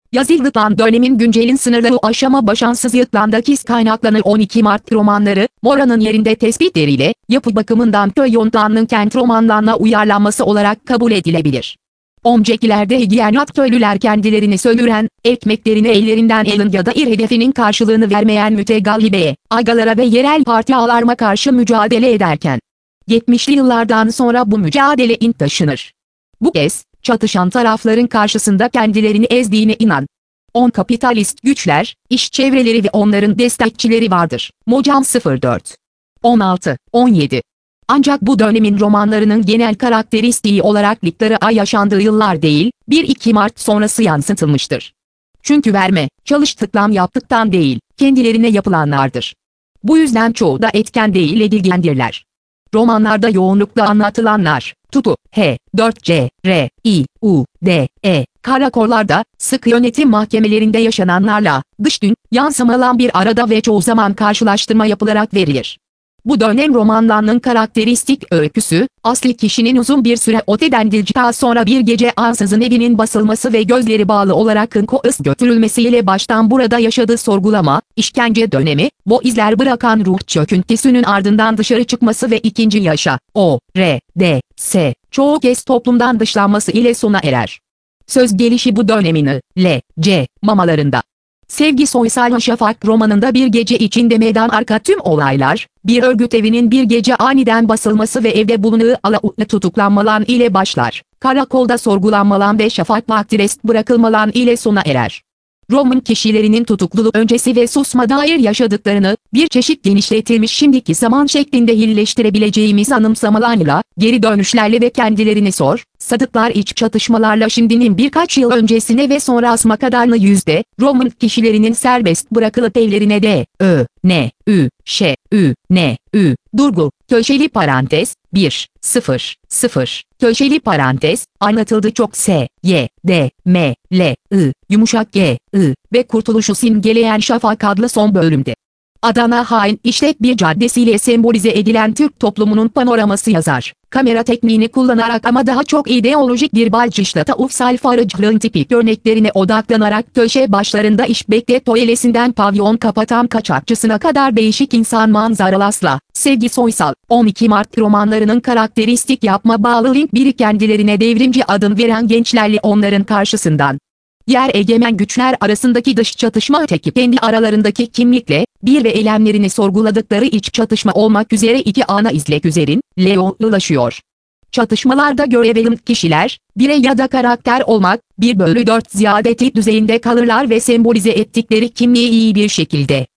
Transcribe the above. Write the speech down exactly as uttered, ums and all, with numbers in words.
Yazılı dönemin güncelin sınırları aşama başansız yıtlandaki kaynaklanır on iki Mart romanları, Mora'nın yerinde tespitleriyle, yapı bakımından köy yontanının kent romanlarına uyarlanması olarak kabul edilebilir. Öncekilerde higyenat köylüler kendilerini sömüren, ekmeklerini ellerinden alın ya da ir hedefinin karşılığını vermeyen mütegallibeye, agalara ve yerel parti ağlarma karşı mücadele ederken, yetmişli yıllardan sonra bu mücadele in taşınır. Bu kez, çatışan tarafların karşısında kendilerini ezdiğine inan on kapitalist güçler, iş çevreleri ve onların destekçileri vardır. Mocam sıfır dört on altı on yedi. Ancak bu dönemin romanlarının genel karakteristiği olarak Liktar'a yaşandığı yıllar değil, bir iki Mart sonrası yansıtılmıştır. Çünkü verme, çalıştıklam yaptıktan değil, kendilerine yapılanlardır. Bu yüzden çoğu da etken değil edilgendirler. Romanlarda yoğunlukla anlatılanlar, tutu, H, dört C, R, I, U, D, E, karakollarda, sık yönetim mahkemelerinde yaşananlarla, dış dün, yansımalan bir arada ve çoğu zaman karşılaştırma yapılarak verilir. Bu dönem romanlarının karakteristik öyküsü, asli kişinin uzun bir süre ötedendildikten sonra bir gece ansızın evinin basılması ve gözleri bağlı olarak Kınko'ız götürülmesiyle baştan burada yaşadığı sorgulama, işkence dönemi, bu izler bırakan ruh çöküntüsünün ardından dışarı çıkması ve ikinci yaşa, O, R, D, S, çoğu kez toplumdan dışlanması ile sona erer. Söz gelişi bu dönemin L, C, mamalarında. Sevgi Soysal Şafak romanında bir gece içinde meydan arka tüm olaylar, bir örgüt evinin bir gece aniden basılması ve evde bulunuğu alautla tutuklanmalan ile başlar. Karakolda sorgulanmalan ve şafak vakti rest bırakılmalan ile sona erer. Roman kişilerinin tutukluluk öncesi ve susma dair yaşadıklarını, bir çeşit genişletilmiş şimdiki zaman şeklinde hilleştirebileceğimiz anımsamalarla, geri dönüşlerle ve kendilerini sor, sadıklar iç çatışmalarla şimdinin birkaç yıl öncesine ve sonrasına kadarını yüzde, Roman kişilerinin serbest bırakılıp evlerine de, Ö, N, Ü, Ş, Ü, N, Ü, durgu, köşeli parantez, bir, sıfır, sıfır, köşeli parantez, anlatıldı çok S, Y, D, M, L, I, yumuşak G, I ve kurtuluşu simgeleyen Şafak adlı son bölümde. Adana hain işlek bir caddesiyle sembolize edilen Türk toplumunun panoraması yazar. Kamera tekniğini kullanarak ama daha çok ideolojik bir balcışlata ufsal farıcılığın tipik örneklerine odaklanarak köşe başlarında iş bekle toyelesinden pavyon kapatan kaçakçısına kadar değişik insan manzaralasla, Sevgi Soysal, on iki Mart romanlarının karakteristik yapma bağlı link biri kendilerine devrimci adım veren gençlerle onların karşısından. Yer egemen güçler arasındaki dış çatışma öteki kendi aralarındaki kimlikle, bir ve eylemlerini sorguladıkları iç çatışma olmak üzere iki ana izlek üzerin, Leo'lulaşıyor. Çatışmalarda görevli kişiler, birey ya da karakter olmak, bir bölü dört ziyadeti düzeyinde kalırlar ve sembolize ettikleri kimliği iyi bir şekilde